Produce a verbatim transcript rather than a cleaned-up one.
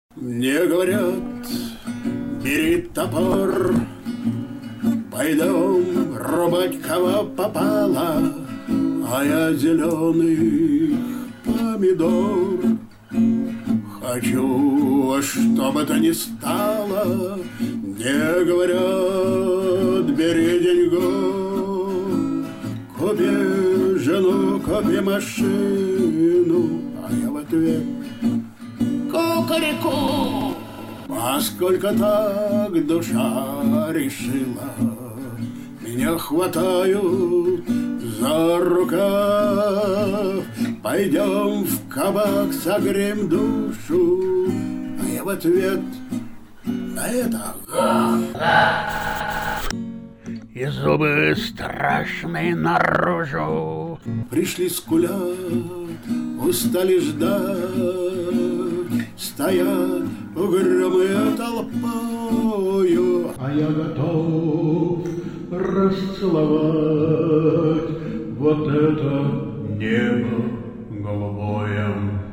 Мне говорят, бери топор, пойдем рубать кого попало, а я зеленых помидор хочу во что бы то ни стало. Мне говорят, бери деньгу, купи жену, купи машину, а я в ответ кукареку. Поскольку так душа решила, меня хватают за рукав. Пойдем в кабак, согреем душу, а я в ответ на это и зубы страшные наружу. Пришли скулят, устали ждать, стоят угрюмые толпою, а я готов расцеловать вот это небо голубое.